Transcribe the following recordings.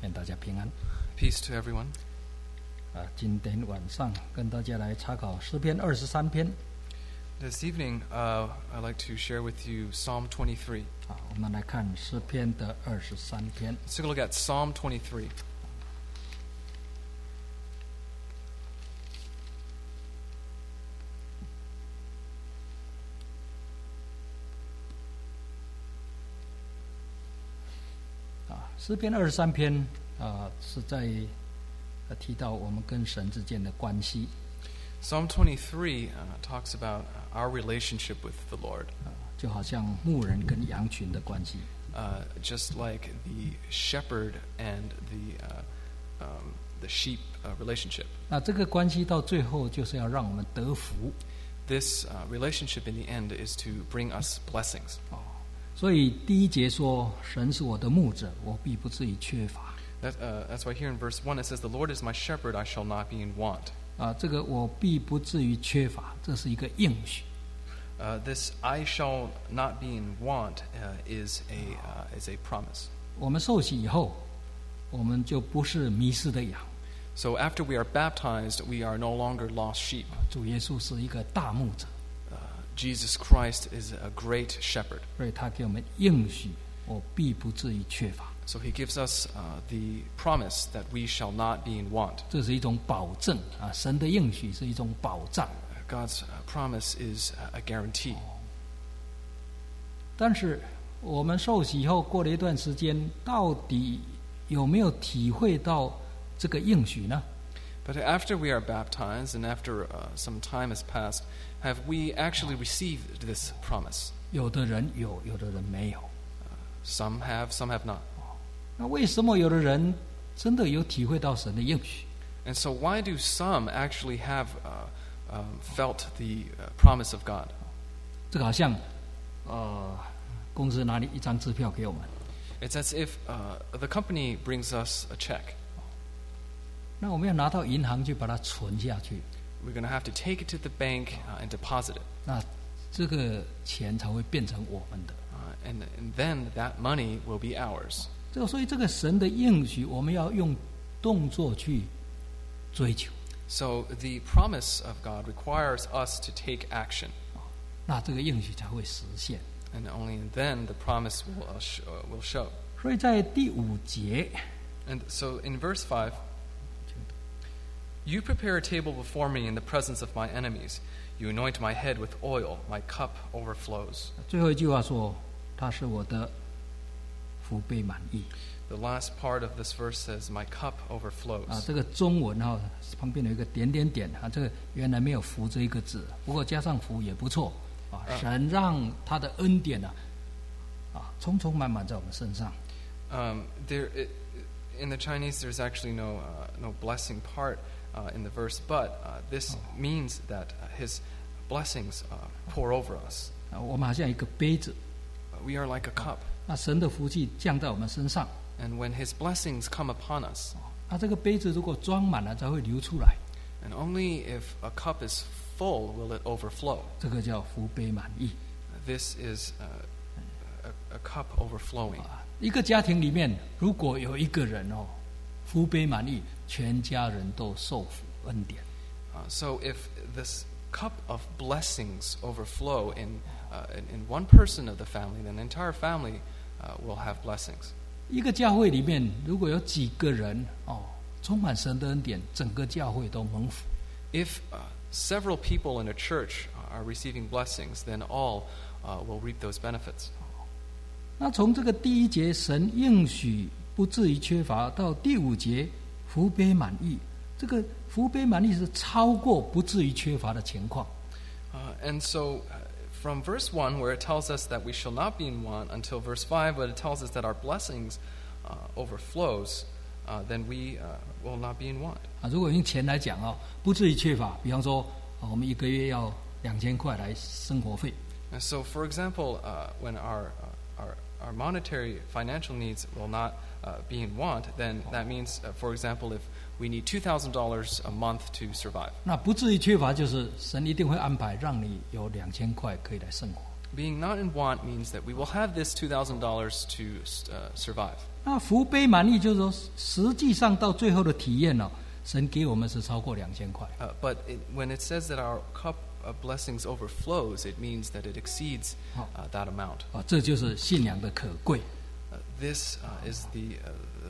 愿大家平安。 Peace to everyone. 今天晚上跟大家来查考诗篇23篇。 This evening, I'd like to share with you Psalm 23. 我们来看诗篇的23篇。 Let's take a look at Psalm 23. 诗篇23篇是在提到我们跟神之间的关系。 Psalm 23 talks about our relationship with the Lord. 就好像牧人跟羊群的关系。 Just like the shepherd and the sheep relationship. 那这个关系到最后就是要让我们得福。 This relationship in the end is to bring us blessings. 所以第一节说：“神是我的牧者，我必不至于缺乏。” That's why here in verse 1 it says, "The Lord is my shepherd; I shall not be in want." 这个我必不至于缺乏，这是一个应许。 This "I shall not be in want" is a promise. 我们受洗以后，我们就不是迷失的羊。 So after we are baptized, we are no longer lost sheep. 主耶稣是一个大牧者， Jesus Christ is a great shepherd. 所以他给我们应许，我必不至于缺乏。 So he gives us the promise that we shall not be in want. 这是一种保证神的应许是一种保障。 God's promise is a guarantee. 但是我们受洗以后，过了一段时间，到底有没有体会到这个应许呢？ But after we are baptized and after some time has passed, have we actually received this promise? 有的人有，有的人没有。 Some have, some have not. 那为什么有的人真的有体会到神的应许？ And so why do some actually have felt the promise of God? 这个好像公司拿你一张支票给我们， It's as if the company brings us a check. 那我们要拿到银行去把它存下去， We're going to have to take it to the bank and deposit it. 那这个钱才会变成我们的。 And then that money will be ours. 所以这个神的应许，我们要用动作去追求。 So the promise of God requires us to take action. 那这个应许才会实现。 And only then the promise will show. 所以在第5节， And so in verse 5, "You prepare a table before me in the presence of my enemies. You anoint my head with oil. My cup overflows." 最后一句话说：“他是我的福杯满溢。” The last part of this verse says, "My cup overflows." 这个中文旁边有一个点点点这个原来没有福这一个字，不过加上福也不错神让他的恩典充充满满在我们身上。 In the Chinese, there's actually no blessing part in the verse, but this means that His blessings pour over us. 我们好像一个杯子， We are like a cup, 那神的福气降在我们身上， and when His blessings come upon us, 那这个杯子如果装满了才会流出来， and only if a cup is full will it overflow. 这个叫福杯满溢。 This is a cup overflowing. 一个家庭里面，如果有一个人福杯满溢，全家人都受福恩典。 So if this cup of blessings overflow in one person of the family, then the entire family will have blessings. 一个教会里面，如果有几个人充满神的恩典，整个教会都蒙福。 If several people in a church are receiving blessings, then all will reap those benefits. 那从这个第1节神应许不至于缺乏，到第5节福杯满溢，这个福杯满溢是超过不至于缺乏的情况。 And so from verse 1, where it tells us that we shall not be in want, until verse 5, where it tells us that our blessings overflows, then we will not be in want. 如果用钱来讲不至于缺乏，比方说我们一个月要2000块来生活费。 And so, for example, when our monetary financial needs will not be in want, then that means, for example, if we need $2,000 a month to survive. 那不至于缺乏，就是神一定会安排让你有2000块可以来生活。 Being not in want means that we will have this $2,000 to survive. 那福杯满溢就是说，实际上到最后的体验哦，神给我们是超过2000块。 But when it says that our cup of blessings overflows, it means that it exceeds that amount. 这就是信仰的可贵。 This is the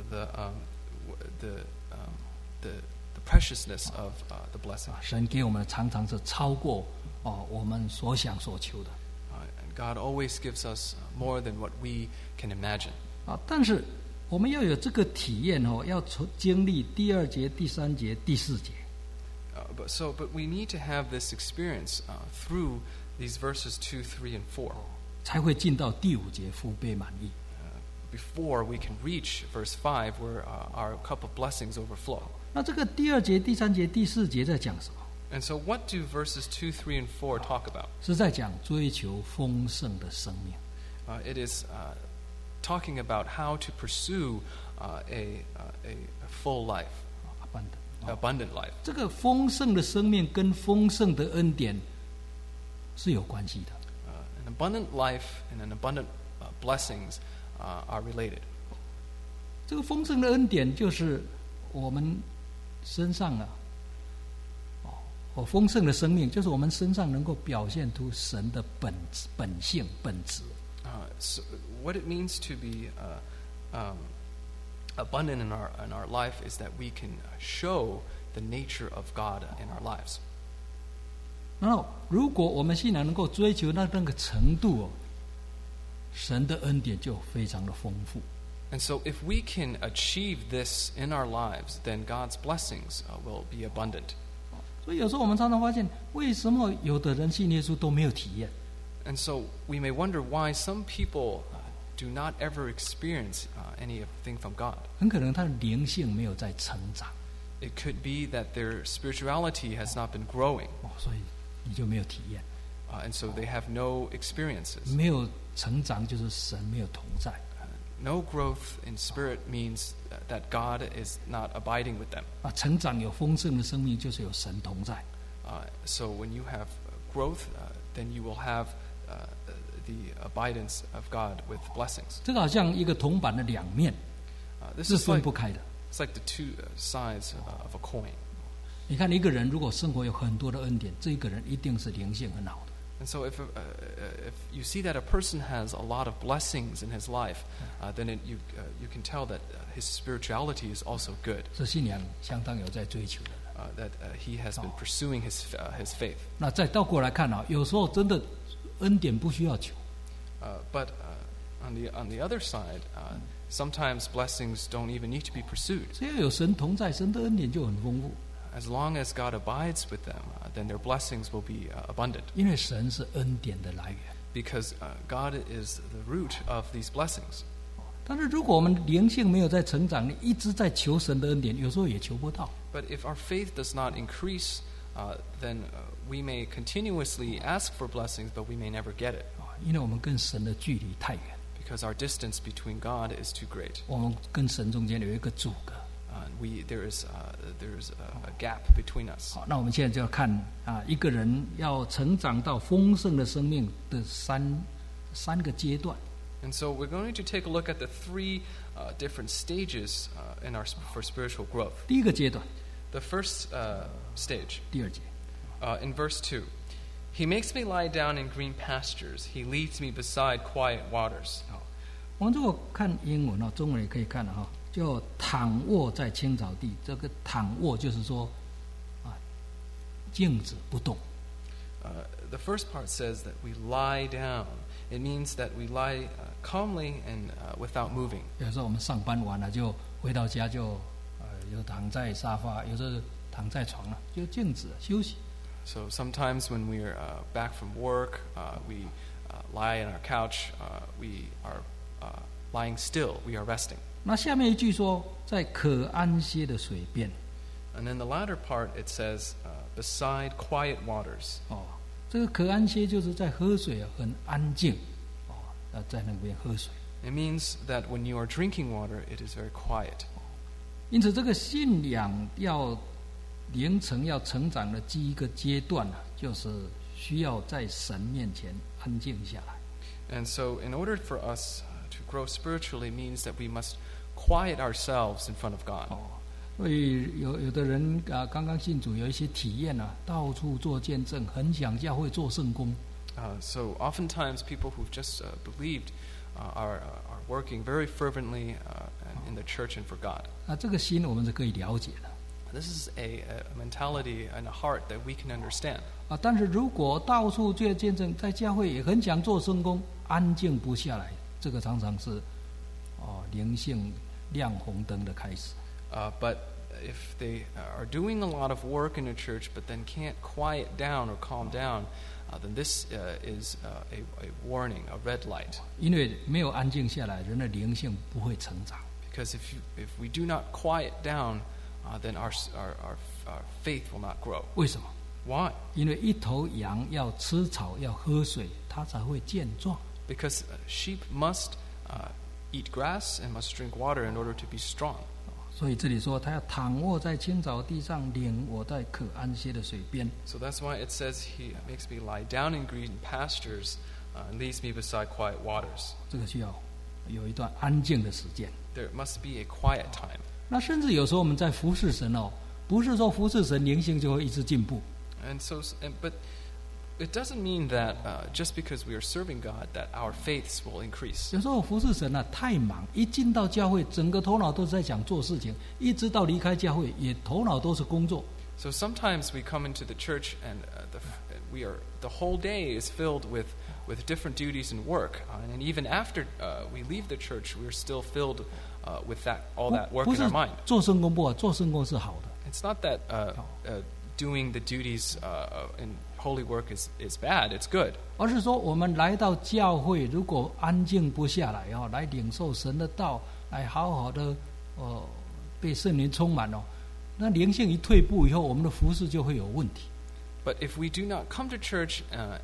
preciousness of the blessing. 神给我们常常是超过我们所想所求的。 God always gives us more than what we can imagine. 但是我们要有这个体验要经历第2节、第3节、第4节。 But we need to have this experience through these verses 2, 3, and 4. 才会进到第5节福杯满溢。 Before we can reach verse 5, where our cup of blessings overflow. 那这个第2节、第3节、第4节在讲什么？ And so, what do verses 2, 3, and 4 talk about? 是在讲追求丰盛的生命。 It is talking about how to pursue a full life, abundant life. 这个丰盛的生命跟丰盛的恩典是有关系的。 An abundant life and an abundant blessings are related. 这个丰盛的恩典就是我们身上丰盛的生命就是我们身上能够表现出神的本性本质。 So what it means to be abundant in our life is that we can show the nature of God in our lives. 然后，如果我们信仰能够追求到那个程度神的恩典就非常的丰富。 And so, if we can achieve this in our lives, then God's blessings will be abundant. 所以有时候我们常常发现，为什么有的人信耶稣都没有体验？ And so, we may wonder why some people do not ever experience anything from God. 很可能他的灵性没有在成长。 It could be that their spirituality has not been growing. 所以你就没有体验。 And so, they have no experiences. 没有成长就是神没有同在。 No growth in spirit means that God is not abiding with them. 成长有丰盛的生命，就是有神同在。 So when you have growth, then you will have the abidance of God with blessings. 这个好像一个铜板的两面， This 是 is 分 like 不开的。 it's like the two sides of a coin. 你看一个人如果生活有很多的恩典，这一个人一定是灵性很好的。 And so if you see that a person has a lot of blessings in his life, then you can tell that his spirituality is also good. 是信仰相当有在追求的。 That he has been pursuing his faith. 那再倒过来看有时候真的恩典不需要求。 But on the other side, sometimes blessings don't even need to be pursued. 只要有神同在，神的恩典就很丰富。 As long as God abides with them, then their blessings will be abundant. 因为神是恩典的来源。 Because God is the root of these blessings. 但是如果我们灵性没有在成长，你一直在求神的恩典，有时候也求不到。 But if our faith does not increase, then we may continuously ask for blessings, but we may never get it. 因为我们跟神的距离太远。 Because our distance between God is too great. 我们跟神中间有一个阻隔。 There is a gap between us. 好，那我们现在就要看一个人要成长到丰盛的生命的三个阶段。 And so we're going to take a look at the three different stages for spiritual growth. 第一个阶段， The first stage, 第2节， in verse 2, He makes me lie down in green pastures. He leads me beside quiet waters. 我们如果看英文中文也可以看就躺卧在青草地。这个躺卧就是说静止不动。 The first part says that we lie down. It means that we lie calmly and without moving. 有时候我们上班完了就回到家就有躺在沙发，有时候躺在床了，就静止休息。 So sometimes when we're back from work, we lie on our couch. We are lying still. We are resting. 那下面一句说，在可安歇的水边。 And in the latter part, it says, beside quiet waters. 这个可安歇就是在喝水很安静在那边喝水。 It means that when you are drinking water, it is very quiet. 因此，这个信仰要灵程要成长的第一个阶段就是需要在神面前安静下来。 And so, in order for us to grow spiritually, means that we must quiet ourselves in front of God. 所以有的人刚刚信主，有一些体验啊，到处做见证，很想教会做圣工。 So oftentimes people who've just believed are working very fervently in the church and for God. 这个心我们是可以了解的。 This is a mentality and a heart that we can understand. 但是如果到处做见证，在教会也很想做圣工，安静不下来，这个常常是灵性亮红灯的开始。 But if they are doing a lot of work in the church, but then can't quiet down or calm down, then this is a warning, a red light. 因为没有安静下来，人的灵性不会成长。 Because if we do not quiet down, then our faith will not grow. 为什么？ Why? 因为一头羊要吃草，要喝水，它才会健壮。 Because sheep must eat grass and must drink water in order to be strong. 所以这里说，他要躺卧在青草地上，领我在可安歇的水边。 So that's why it says he makes me lie down in green pastures and leads me beside quiet waters. 这个需要有一段安静的时间。 There must be a quiet time. 那甚至有时候我们在服侍神不是说服侍神灵性就会一直进步。 And so, but it doesn't mean that just because we are serving God that our faiths will increase. 有时候服侍神太忙，一进到教会，整个头脑都是在想做事情，一直到离开教会，也头脑都是工作。 So sometimes we come into the church and the whole day is filled with different duties and work, and even after we leave the church, we're still filled with all that work 不 in 是 our mind. 做圣工不好，做圣工是好的。 It's not that doing the duties in holy work is bad. It's good. 而是说，我们来到教会，如果安静不下来来领受神的道，来好好的被圣灵充满那灵性一退步以后，我们的服事就会有问题。 But if we do not come to church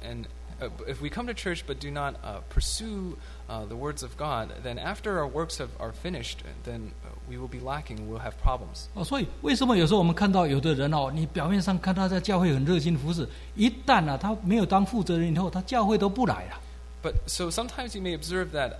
if we come to church but do not pursue the words of God, then after our works are finished, then we will be lacking. We'll have problems. 所以为什么有时候我们看到有的人你表面上看他在教会很热心服事，一旦他没有当负责人以后，他教会都不来了。 But so sometimes you may observe that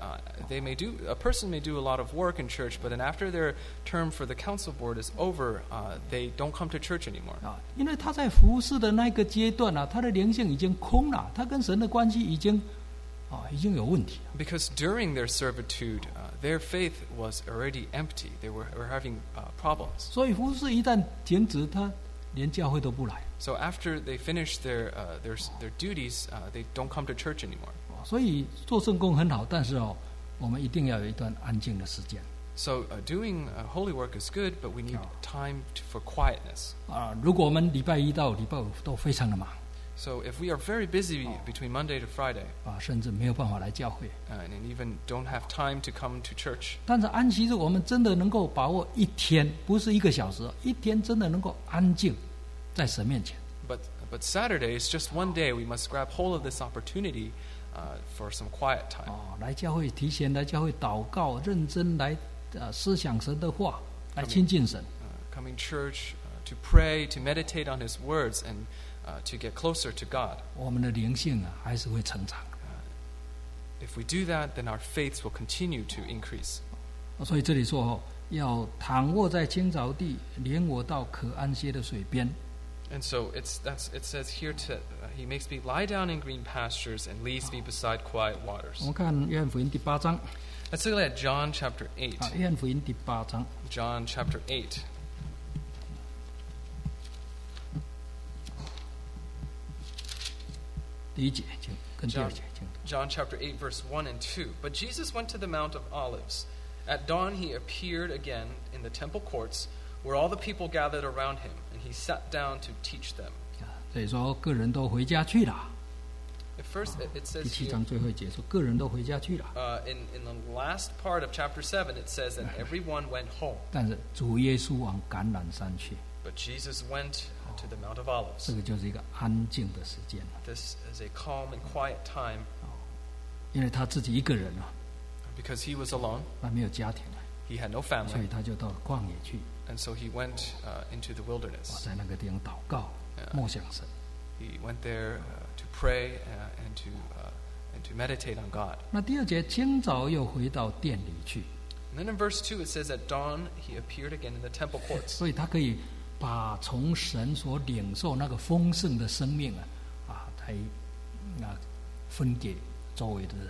a person may do a lot of work in church, but then after their term for the council board is over, they don't come to church anymore. 因为他在服事的那个阶段他的灵性已经空了，他跟神的关系已经有问题。 Because during their servitude, their faith was already empty. They were having problems. 所以服事一旦停止，他连教会都不来。 So after they finish their duties, they don't come to church anymore. 所以做圣工很好，但是我们一定要有一段安静的时间。 So doing holy work is good, but we need time for quietness. 如果我们礼拜一到礼拜五都非常的忙， So if we are very busy between Monday to Friday, 甚至没有办法来教会， and even don't have time to come to church, 但是安息日我们真的能够把握一天，不是1个小时，一天真的能够安静在神面前。 but Saturday is just one day. We must grab hold of this opportunity for some quiet time. 来教会提前来教会祷告，认真来思想神的话，来亲近神。 Coming church to pray, to meditate on His words, and to get closer to God. 我们的灵性还是会成长。 If we do that, then our faiths will continue to increase. 所以这里说要躺卧在青草地，领我到可安歇的水边。 And so it says here He makes me lie down in green pastures and leads me beside quiet 我 waters. 们看约翰福音第8章。 Let's look at John chapter 8. 约翰福音第8章。 John chapter 8. 第1节跟第2节，请。 John chapter 8, verse 1 and 2. But Jesus went to the Mount of Olives. At dawn he appeared again in the temple courts, where all the people gathered around him, and he sat down to teach them. 所以说个人都回家去了。 At first it 第 says 7 here, 章最后一节说个人都回家去了， in the last part of chapter 7, it says that everyone went home. 但是主耶稣往橄榄山去， But Jesus went to the Mount of Olives. 这个就是一个安静的时间， This is a calm and quiet time 因为他自己一个人 because he was alone. 他没有家庭 He had no 所 family. 以他就到旷野去， And so he went into the wilderness. 在那个地方祷告，默想神。 He went there to pray and to meditate on God. 那第二节，清早又回到店里去， And then in verse 2 it says, at dawn he appeared again in the temple courts. 所以他可以把从神所领受那个丰盛的生命来分给周围的人。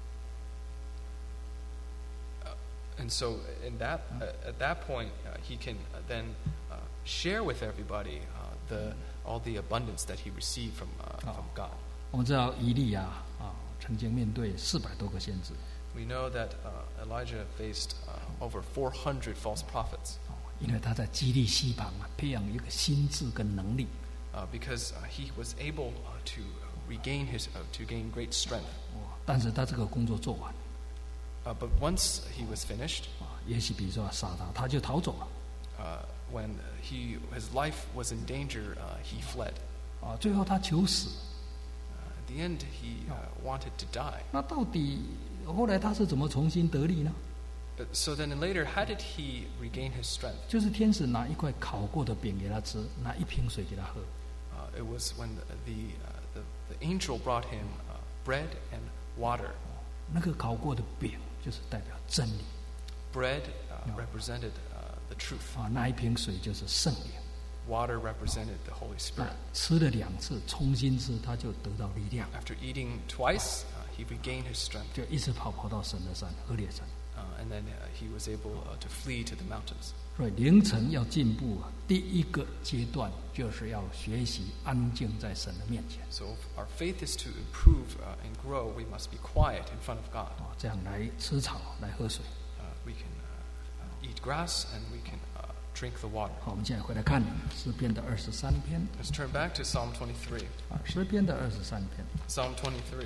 And so in that, at that point, he can then share with everybody all the abundance that he received from God. 我们知道以利亚曾经面对400多个先知， We know that Elijah faced over 400 false prophets 因为他在激励西旁培养一个心智跟能力。 because he was able to gain great strength. 但是他这个工作做完， But once he was finished, 也许比如说撒旦他就逃走了， when his life was in danger, he fled. 最后他求死。 At the end, he wanted to die. 那到底后来他是怎么重新得力呢？ So then later, how did he regain his strength? 就是天使拿一块烤过的饼给他吃，拿一瓶水给他喝。 It was when the angel brought him bread and water. 那个烤过的饼就是代表真理 Bread represented the truth. 那一瓶水就是圣灵。 Water represented the Holy 那 Spirit. 吃了2次，重新吃，他就得到力量， After eating twice, he regained his strength. 就一直跑到神的山俄列山。 And then he was able to flee to the mountains. 所以灵程要进步第一个阶段就是要学习安静在神的面前。 So if our faith is to improve and grow, we must be quiet in front of God. 这样来吃草，来喝水。 We can eat grass and we can drink the water. 好，我们现在回来看诗篇的23篇。 Let's turn back to Psalm 23. 诗篇的23篇。 Psalm 23.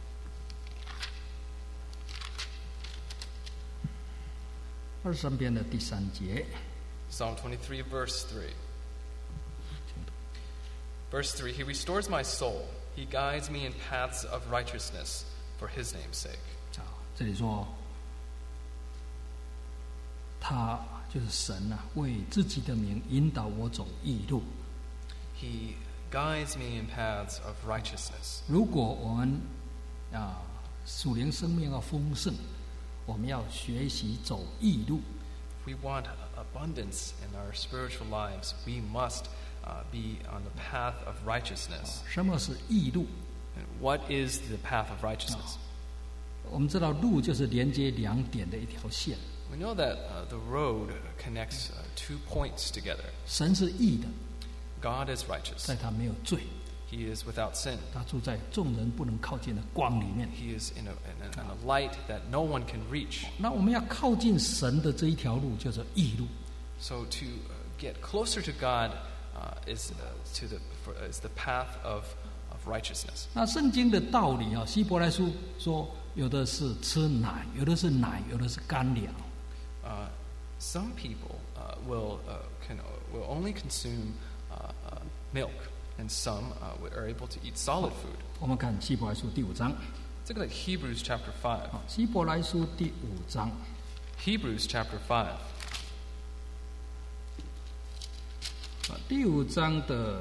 23篇的第3节。 Psalm 23, verse 3. Verse 3, He restores my soul. He guides me in paths of righteousness for His name's sake. 这里说，他就是神为自己的名引导我走义路。 He guides me in paths of righteousness. 如果我们属灵生命要丰盛，我们要学习走义路。 If we want abundance in our spiritual lives, we must be on the path of righteousness. 什么是义路？ And what is the path of righteousness? 我们知道路就是连接2点的一条线。 We know that the road connects 2 points together. 神是义的， God is righteous. 在他没有罪， He is without sin. 他住在众人不能靠近的光里面。 He is in a light that no one can reach. 那我们要靠近神的这一条路，叫做义路。 So to get closer to God is the path of righteousness. 那圣经的道理希伯来书说，有的是吃奶，有的是奶，有的是干粮。 Some people will only consume milk, and some are able to eat solid food. 我们看希伯来书第5章。 Let's look at Hebrews chapter 5. 希伯来书第5章。 Hebrews chapter 5. 第5章的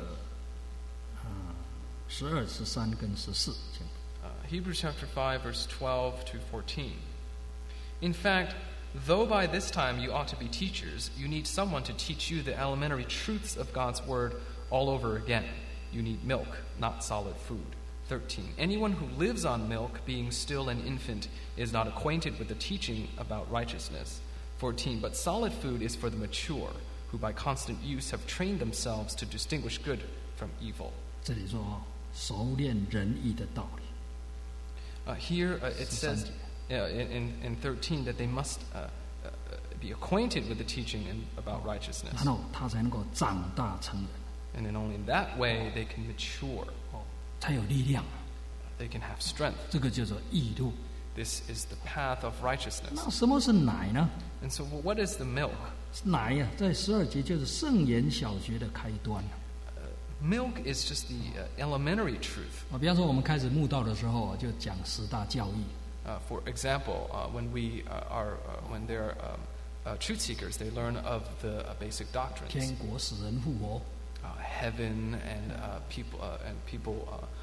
12、13跟14。 Hebrews chapter 5, verse 12 to 14. In fact, though by this time you ought to be teachers, you need someone to teach you the elementary truths of God's word all over again. You need milk, not solid food. 13. Anyone who lives on milk, being still an infant, is not acquainted with the teaching about righteousness. 14. But solid food is for the mature, who by constant use have trained themselves to distinguish good from evil. 这里说熟练仁义的道理。 Here it says in 13 that they must be acquainted with the teaching about righteousness. 然后他才能够长大成人， And then only in that way they can mature. 才有力量。 They can have strength. 这个叫做义路。 This is the path of righteousness. 那什么是奶呢？ And so what is the milk? 奶在12节就是圣言小学的开端。 Milk is just the elementary truth. 比方说我们开始慕道的时候就讲10大教义。 For example, when they're truth seekers, they learn of the basic doctrines. 天国使人复活， Heaven and people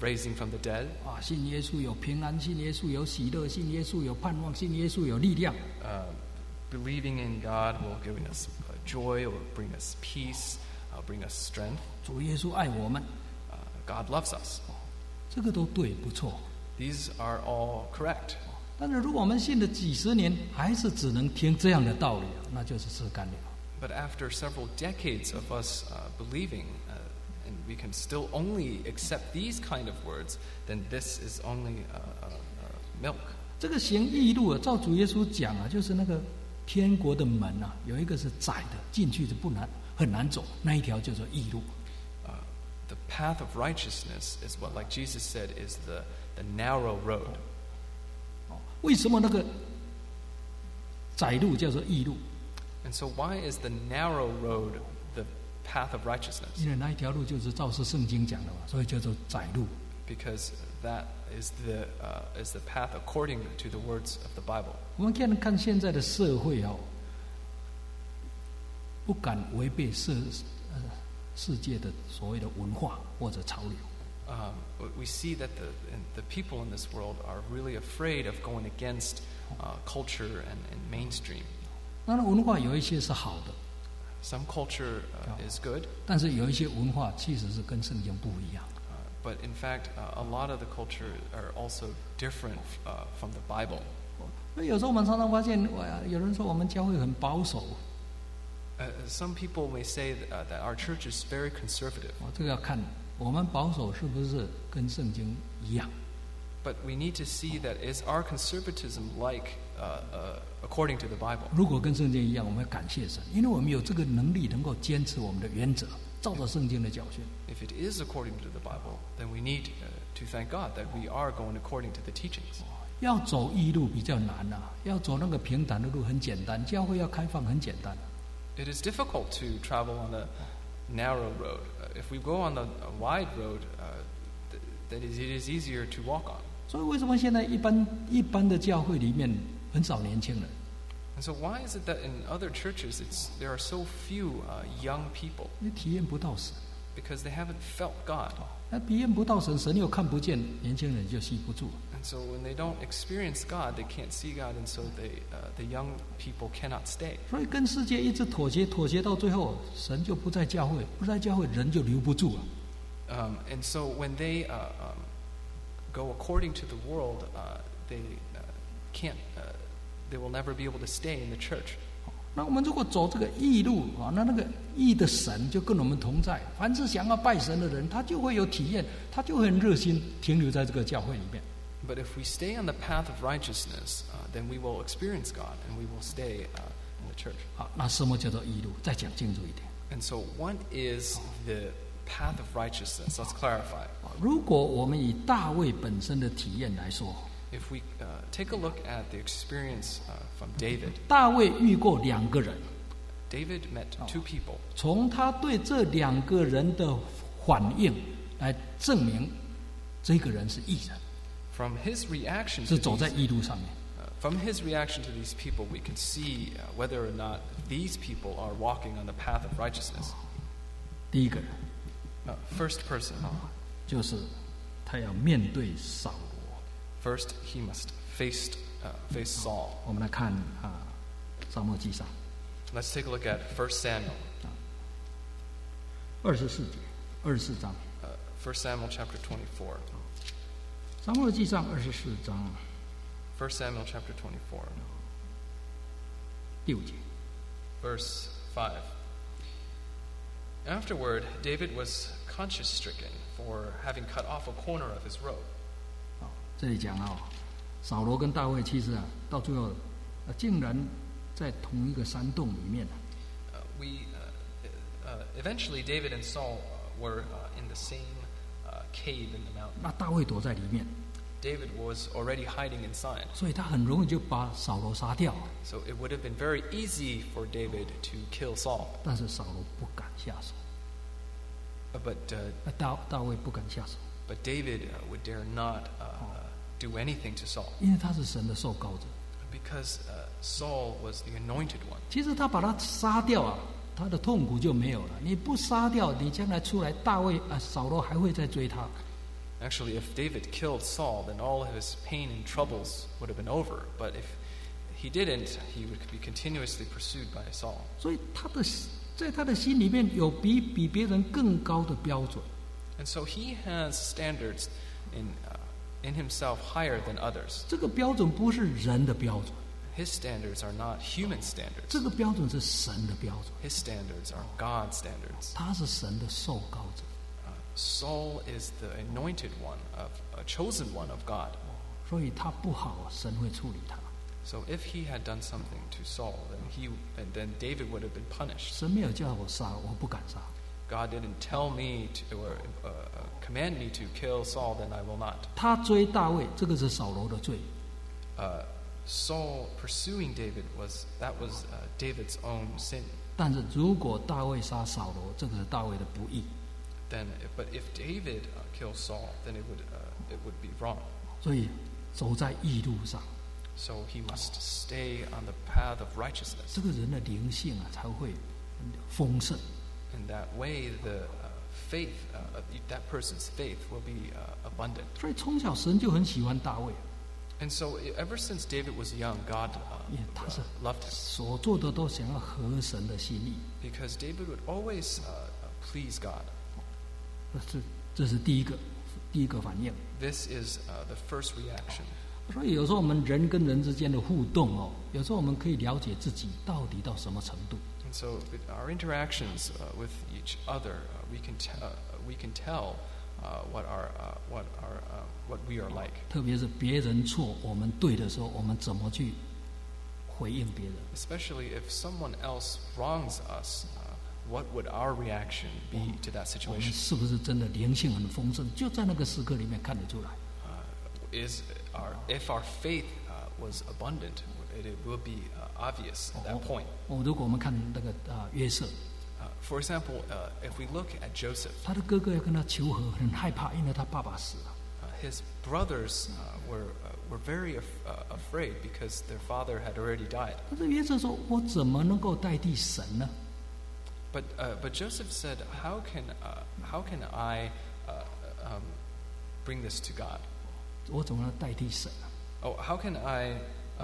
raising from the dead. 啊，信耶稣有平安，信耶稣有喜乐，信耶稣有盼望，信耶稣有力量。 Believing in God will give us joy, will bring us peace, bring us strength. 主耶稣爱我们， God loves us. 这个都对，不错。 These are all correct. 但是如果我们信了几十年，还是只能听这样的道理，那就是吃干了。 But after several decades of us believing, and we can still only accept these kind of words, then this is only milk. 这个行义路啊，照主耶稣讲啊，就是那个天国的门啊，有一个是窄的，进去是很难走，那一条叫做义路。 The path of righteousness is what, like Jesus said, is the narrow road. 为什么那个窄路叫做义路？ And so why is the narrow road the path of righteousness? 因为那一条路就是照是圣经讲的嘛，所以叫做窄路。 Because that is the path according to the words of the Bible. 我们看现在的社会哦，不敢违背世界的所谓的文化或者潮流。 We see that the people in this world are really afraid of going against culture and mainstream. 当然，文化有一些是好的， Some culture is good, 但是有一些文化其实是跟圣经不一样。 but in fact, a lot of the culture are also different from the Bible. 所以有时候我们常常发现，有人说我们教会很保守， Some people may say that our church is very conservative, 这个要看我们保守是不是跟圣经一样。 but we need to see that is our conservatism like according to the Bible. 如果跟圣经一样，我们要感谢神，因为我们有这个能力能够坚持我们的原则，照着圣经的教训。 If it is according to the Bible, then we need to thank God that we are going according to the teachings. 要走义路比较难啊，要走那个平坦的路很简单，教会要开放很简单。 It is difficult to travel on a narrow road. If we go on the wide road, it is easier to walk on. 所以为什么现在一般的教会里面很少年轻人？ And so why is it that in other churches there are so few young people? 因为体验不到神， Because they haven't felt God. 那体验不到神，神又看不见，年轻人就吸不住。 And so when they don't experience God, they can't see God, and so the young people cannot stay. 所以跟世界一直妥协到最后，神就不在教会，不在教会，人就留不住了。 And so when they go according to the world, they can't. They will never be able to stay in the church. 那我们如果走这个义路啊，那个义的神就跟我们同在。凡是想要拜神的人，他就会有体验，他就会很热心停留在这个教会里面。 But if we stay on the path of righteousness, then we will experience God, and we will stay in the church. 好，那什么叫做义路？再讲清楚一点。 And so, what is the path of righteousness? Let's clarify. 如果我们以大卫本身的体验来说， If we take a look at the experience from David, 大卫遇过两个人， David met two people. 从他对这两个人的反应来证明这个人是义人， From his reaction 是 to 走在 these, 义路上面。 from his reaction to these people, we can see whether or not these people are walking on the path of righteousness. 第一个人 First person. 就是他要面对扫罗。 First, he must face Saul. 我们来看撒母耳记上 Let's take a look at 1 Samuel. 24章， 1 Samuel chapter 24. 撒母耳记上24章 1 Samuel chapter 24, 6节。 verse 5. Afterward, David was conscience-stricken for having cut off a corner of his robe. 这里讲扫罗跟大卫其实到最后竟然在同一个山洞里面。 Eventually, David and Saul were in the same cave in the mountain. 那大卫躲在里面， David was already hiding inside, 所以他很容易就把扫罗杀掉。 so it would have been very easy for David to kill Saul. 但是扫罗不敢下手， But 那大卫不敢下手， David would dare not do anything to Saul, 因为他是神的受膏者。 because Saul was the anointed one. 其实他把他杀掉他的痛苦就没有了。你不杀掉，你将来出来，扫罗还会再追他。 Actually, if David killed Saul, then all of his pain and troubles would have been over. But if he didn't, he would be continuously pursued by Saul. 所以在他的心里面有比别人更高的标准。 And so he has standards in himself higher than others. 这个标准不是人的标准， His standards are not human standards. 这个标准是神的标准。 His standards are God's standards. 他是神的受膏者， Saul is the anointed one, a chosen one of God. 所以他不好，神会处理他。 So if he had done something to Saul, then David would have been punished. 神没有叫我杀，我不敢杀。 God didn't tell me to, or command me to kill Saul, then I will not. 他追大卫，这个是扫罗的罪。 Saul pursuing David was David's own sin. 但是如果大卫杀扫罗，这个是大卫的不义。 But if David kills Saul, then it would be wrong. 所以走在义路上， So he must stay on the path of righteousness. 这个人的灵性啊才会丰盛。 In that way, the faith, that person's faith will be abundant. 所以从小神就很喜欢大卫， And so, ever since David was young, God 因为他是 loved him 所做的都想要合神的心意。 because David would always please God. 这是第一个反应。 This is the first reaction. 所以有时候我们人跟人之间的互动哦，有时候我们可以了解自己到什么程度。 And so, with our interactions with each other, we can tell what we are like. 特别是别人错，我们对的时候，我们怎么去回应别人？ Especially if someone else wrongs us, what would our reaction be to that 我们 situation? 是不是真的灵性很丰盛？就在那个时刻里面看得出来。 If our faith was abundant, it will be obvious at that point. 如果我们看那个约瑟， For example, if we look at Joseph, 他的哥哥要跟他求和，很害怕，因为他爸爸死了。 his brothers were very afraid because their father had already died. 但是约瑟说：“我怎么能够代替神呢？ But Joseph said, "How can I bring this to God? 我怎么能代替神呢？” Oh, how can I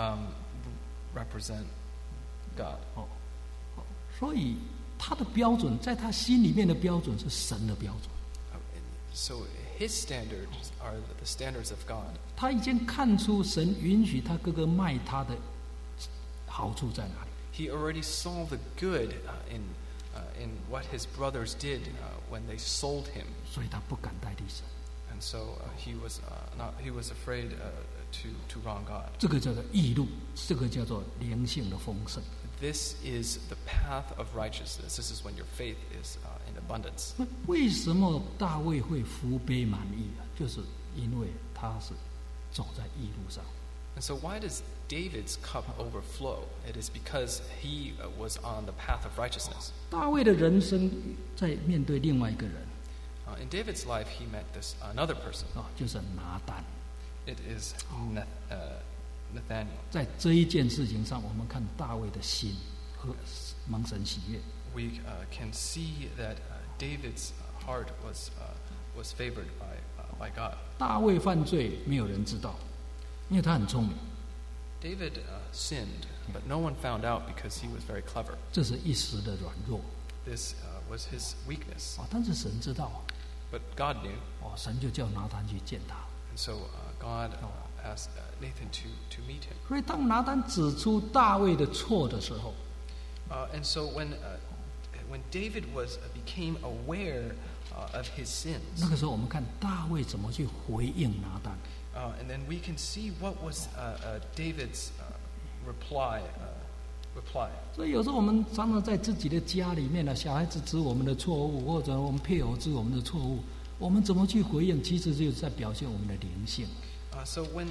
represent God? 所以他的标准，在他心里面的标准是神的标准。 So his standards are the standards of God. 他已经看出神允许他哥哥卖他的好处在哪里。 He already saw the good in what his brothers did when they sold him, 所以他不敢代替神。 and so he was afraid to wrong God. 这个叫做义路，这个叫做灵性的丰盛。 This is the path of righteousness. This is when your faith is in abundance. 那为什么大卫会福杯满溢啊？就是因为他是走在义路上。 And so why does David's cup overflow? It is because he was on the path of righteousness. 大卫的人生在面对另外一个人 In David's life, he met another person. 就是拿单。 It is Nathaniel. 在这一件事情上，我们看大卫的心和蒙神喜悦。 We can see that David's heart was favored by God. 大卫犯罪没有人知道，因为他很聪明， David sinned, but no one found out because he was very clever. 这是一时的软弱 This was his weakness. 但是神知道 But God knew, 神就叫拿单去见他。 and so God asked Nathan to meet him. 所以当拿单指出大卫的错的时候， And so when David became aware of his sins, 那个时候我们看大卫怎么去回应拿单。 and then we can see what was David's reply. 所以有时候我们常常在自己的家里面呢，小孩子指我们的错误，或者我们配偶指我们的错误，我们怎么去回应？其实就是在表现我们的灵性。 So when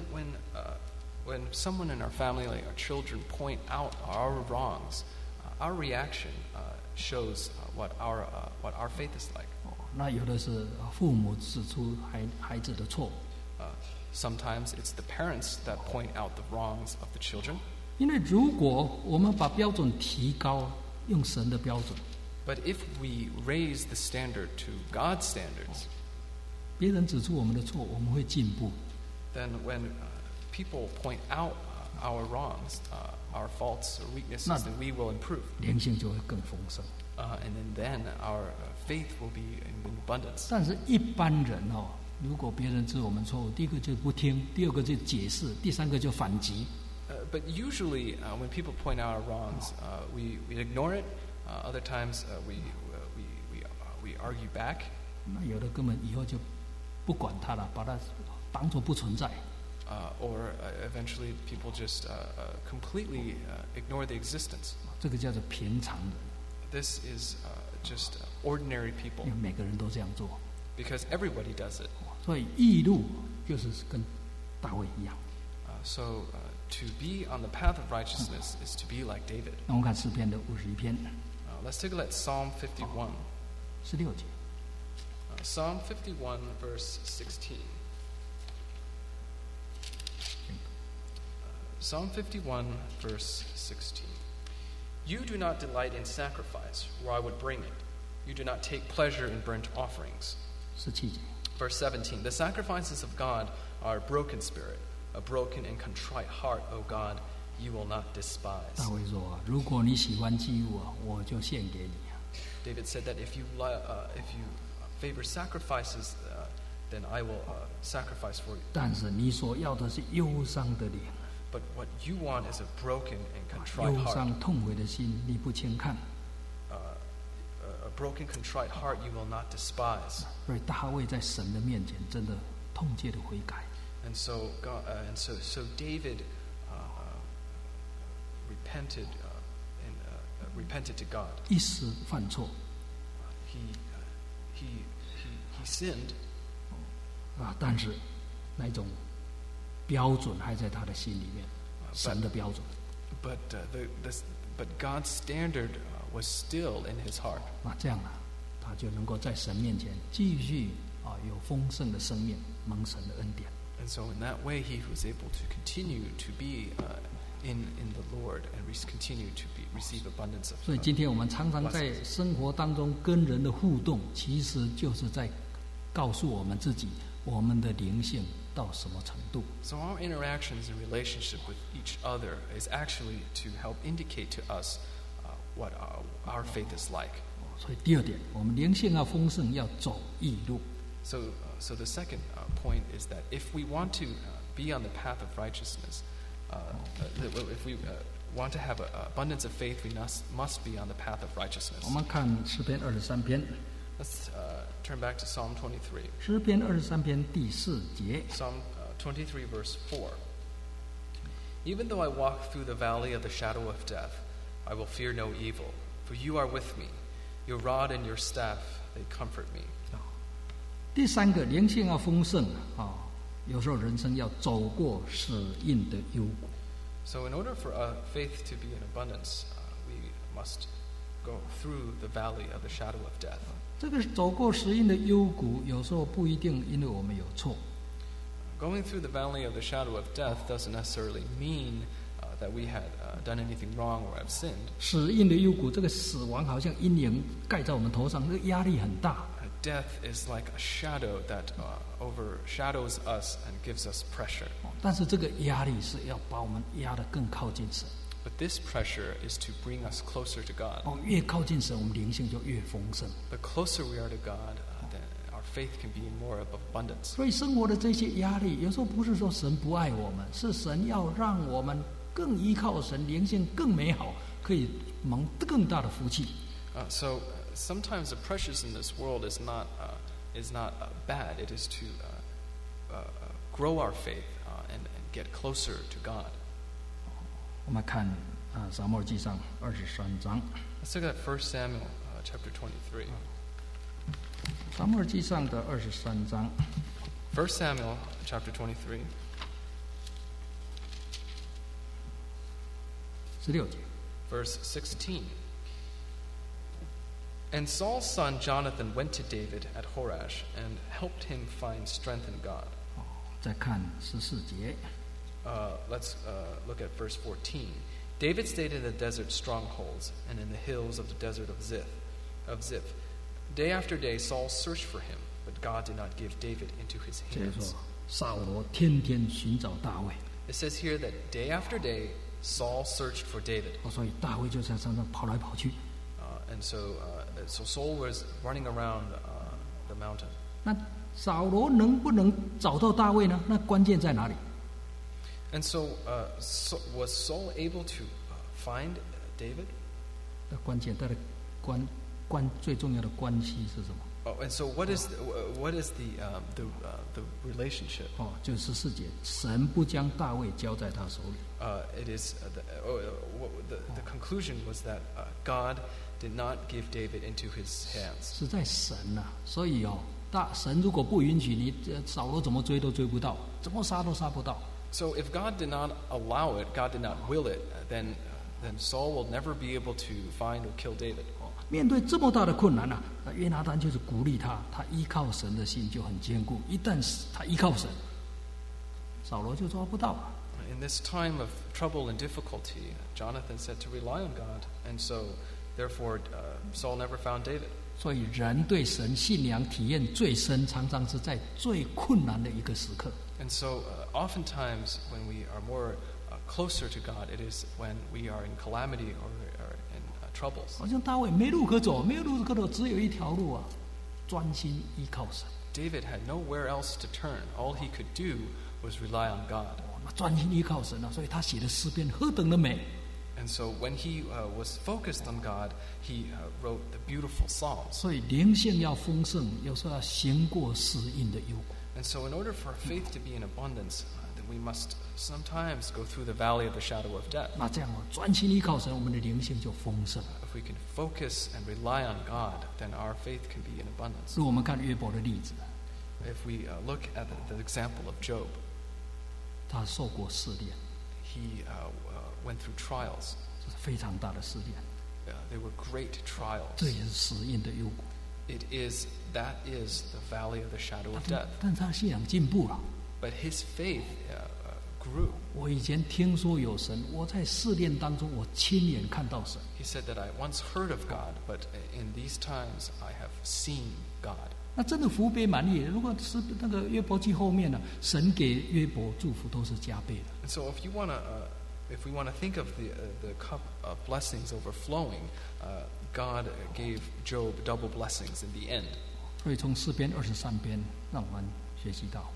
someone in our family, like our children, point out our wrongs, our reaction shows what our faith is like. 那有的是父母指出孩子的错， Sometimes it's the parents that point out the wrongs of the children. 因为如果我们把标准提高，用神的标准， But if we raise the standard to God's standards, 别人指出我们的错，我们会进步。 then when people point out our wrongs, our faults or weaknesses, then we will improve. 灵性就会更丰盛。 And then our faith will be in abundance. 但是一般人如果别人指我们错误，第一个就不听，第二个就解释，第三个就反击。 But usually, when people point out our wrongs, we ignore it. Other times, we argue back. 那有的根本以后就不管它了，把它当作不存在。 Or eventually, people just completely ignore the existence. 这个叫做平常人， This is just ordinary people 因为每个人都这样做。 because everybody does it. 所以义路就是跟大卫一样。 So to be on the path of righteousness is to be like David. 那我们看诗篇的51篇 Let's take a look at Psalm 51. 16节。 Psalm 51, verse 16. Psalm 51, verse 16. You do not delight in sacrifice, or I would bring it. You do not take pleasure in burnt offerings. 17节。 Verse 17. The sacrifices of God are a broken spirit, a broken and contrite heart, O God, you will not despise. 大卫说如果你喜欢祭物我就献给你。 David said that if you favor sacrifices, then I will sacrifice for you. 但是你所要的是忧伤的灵， But what you want is a broken and contrite 忧 heart. 伤痛悔的心你不轻看。 A broken, contrite heart you will not despise. 所以大卫在神的面前真的痛切的悔改。 And so, so David repented repented to God. 一时犯错 He sinned, 但是那种标准还在他的心里面，神的标准。 but but God's standard was still in his heart. 那这样他就能够在神面前继续有丰盛的生命，蒙神的恩典。 And so in that way, he was able to continue to be in the Lord and continue to receive abundance of. 所以今天我们常常在生活当中跟人的互动，其实就是在告诉我们自己，我们的灵性到什么程度。 So our interactions and relationship with each other is actually to help indicate to us what our faith is like. 所以第二点，我们灵性要丰盛，要走义路。 So the second point is that if we want to be on the path of righteousness, if we want to have an abundance of faith, we must be on the path of righteousness. 我们看诗篇23篇， Let's turn back to Psalm 23. 诗篇23篇第4节。 Psalm 23, verse 4. Even though I walk through the valley of the shadow of death, I will fear no evil, for you are with me. Your rod and your staff, they comfort me. 第三个，灵性要丰盛有时候人生要走过死荫的幽谷。 So in order for faith to be in abundance, we must go through the valley of the shadow of death. 这个走过死荫的幽谷，有时候不一定因为我们有错， Going through the valley of the shadow of death doesn't necessarily mean that we had done anything wrong or have sinned. 死荫的幽谷，这个死亡好像阴影盖在我们头上，这个压力很大。 Death is like a shadow that overshadows us and gives us pressure. 但是这个压力是要把我们压得更靠近神。 But this pressure is to bring us closer to God. 越靠近神，我们灵性就越丰盛。 The closer we are to God, then our faith can be in more of abundance. 所以生活的这些压力，有时候不是说神不爱我们，是神要让我们更依靠神，灵性更美好，可以蒙更大的福气。 So sometimes the pressures in this world is not bad. It is to grow our faith and get closer to God. 我们看撒母耳记上23章。 Let's look at 1 Samuel chapter 23. 撒母耳记上的23章。 1 Samuel chapter 23. 16节。 Verse 16. And Saul's son Jonathan went to David at Horesh and helped him find strength in God. 再看14节。 Let's look at verse 14. David stayed in the desert strongholds and in the hills of the desert of Ziph. Day after day Saul searched for him, but God did not give David into his 所以 hands. 说，扫罗天天寻找大卫， It says here that day after day, Saul searched for David. 所以大卫就在山上跑来跑去。 And so Saul was running around the mountain. 那扫罗能不能找到大卫呢？那关键在哪里？ And so, was Saul able to find David? 那关键它的最重要的关系是什么？ Oh, and so what is the relationship? 就是14节，神不将大卫交在他手里。 It is the conclusion was that God did not give David into his hands. 是在神呐、所以神如果不允许你，扫罗怎么追都追不到，怎么杀都杀不到。 So if God did not allow it, God did not will it, then Saul will never be able to find or kill David. 面对这么大的困难约拿单就是鼓励他，他依靠神的心就很坚固。一旦他依靠神，扫罗就抓不到。 In this time of trouble and difficulty, Jonathan said to rely on God, and so therefore Saul never found David. 所以人对神信仰体验最深，常常是在最困难的一个时刻。 And so oftentimes when we are more closer to God, it is when we are in calamity or in troubles. 好像大卫没路可走，没有路可走，只有一条路专心依靠神。 David had nowhere else to turn. All he could do was rely on God. 那专心依靠神所以他写的诗篇何等的美。 And so when he was focused on God, he wrote the beautiful Psalms. 所以灵性要丰盛，有时候要行过死荫的幽谷。 And so in order for our faith to be in abundance, then we must sometimes go through the valley of the shadow of death. 那这样专心依靠神，我们的灵性就丰盛。 If we can focus and rely on God, then our faith can be in abundance. 如果我们看约伯的例子， If we look at the example of Job, 他受过试炼， he went through trials. 这是非常大的试炼， They were great 这 trials. 也是死荫的幽谷。 That is the valley of the shadow of death. 但是他信仰进步了。 But his faith grew. 我以前听说有神，我在试炼当中，我亲眼看到神。 He said that I once heard of God, but in these times I have seen God. 那真的福杯满溢。如果是那个约伯记后面呢，神给约伯祝福都是加倍的。 And so if we want to think of the cup of blessings overflowing, God gave Job double blessings in the end. 所以从诗篇23篇让我们学习到，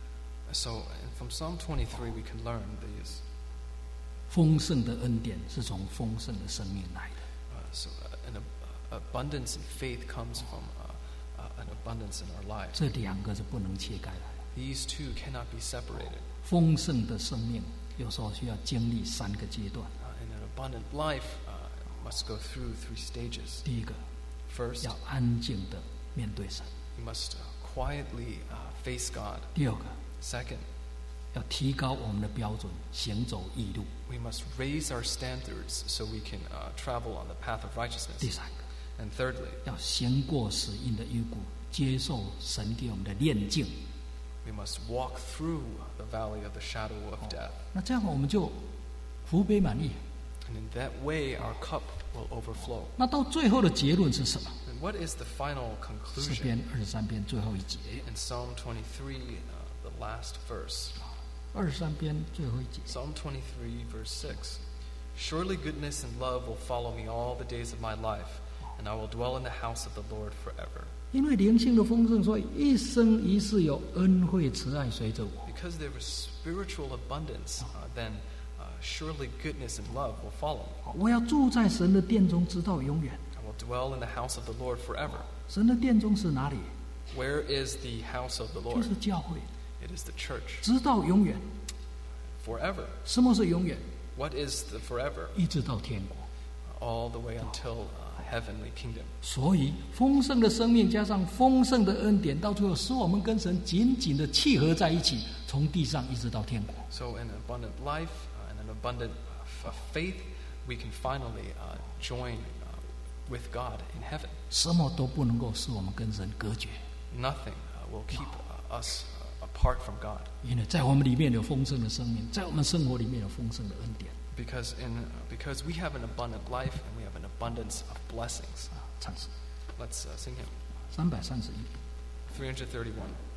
So from Psalm 23 we can learn these. 丰盛的恩典是从丰盛的生命来的。 So an abundance in faith comes from an abundance in our lives. 这两个是不能切开来的。 These two cannot be separated. 丰盛的生命有时候需要经历3个阶段。 In an abundant life, must go through 3 stages. 第一个， First, 要安静的面对神； we must quietly face God. 第二个， Second, 要提高我们的标准，行走义路； we must raise our standards so we can travel on the path of 第 righteousness. 三个， And thirdly, 要行过死荫的幽谷，接受神给我们的炼净。 we must walk through the valley of the shadow of death. 那这样我们就福杯满溢。 And in that way, our cup will overflow. 那到最后的结论是什么？ And what is the final 诗 conclusion? 篇23篇最后一节。 In Psalm 23, the last verse. 23篇最后一节。 Psalm 23, verse 6. Surely goodness and love will follow me all the days of my life, and I will dwell in the house of the Lord forever. 因为灵性的丰盛，所以一生一世有恩惠慈爱随着我。 Because there is spiritual abundance, then surely goodness and love will follow me. 我要住在神的殿中，直到永远。 I will dwell in the house of the Lord forever. 神的殿中是哪里？ Where is the house of the 就 Lord? 是教会， It is the church. 直到永远。 Forever. 什么是永远？ What is the forever? 一直到天国。 All the way until heavenly kingdom. 所以丰盛的生命加上丰盛的恩典，到最后使我们跟神紧紧的契合在一起，从地上一直到天国。 So an abundant life and an abundant faith, we can finally join with God in heaven. 什么都不能够使我们跟神隔绝， Nothing will keep us apart from God. 因为在我们里面有丰盛的生命，在我们生活里面有丰盛的恩典。 Because we have an abundant life and we have an abundance of blessings. 唱诗 Let's sing him. 331。 331.